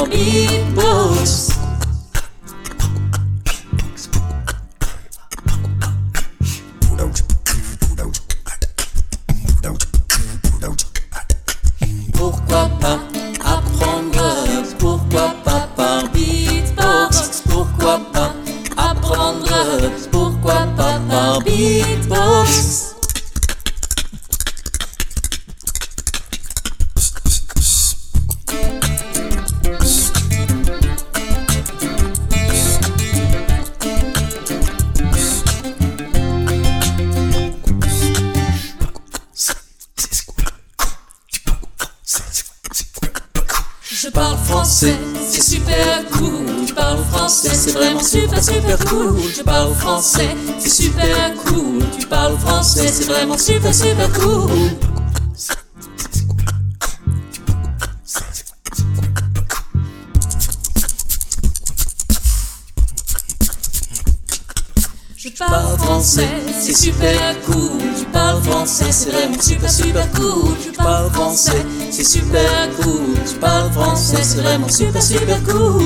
par beatbox. Pourquoi pas apprendre, pourquoi pas par beatbox? Pourquoi pas apprendre, pourquoi pas par beatbox? Je parle français, c'est super cool. Je parle français, c'est vraiment super super cool. Je parle français, c'est super cool. Tu parles français, c'est vraiment super super cool. Je parle français, c'est super cool. Tu parles français, c'est vraiment super super cool. Tu parles français, c'est super cool. Tu parles français, c'est vraiment super super cool.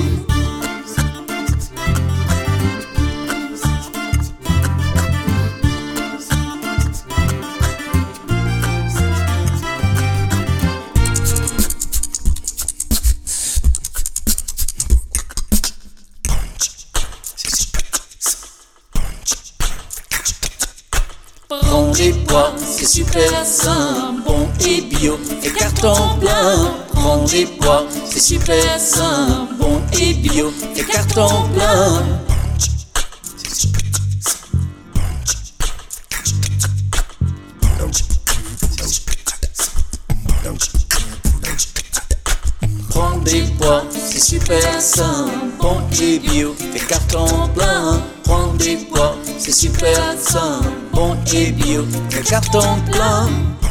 Prends des pois, c'est super sain, bon et bio, et carton plein. Prends des pois, c'est super sain, bon et bio, et carton plein. Prends des pois, c'est super sain, bon et bio, et carton plein. Prends des pois, c'est super sain, bon et bio, et carton plein.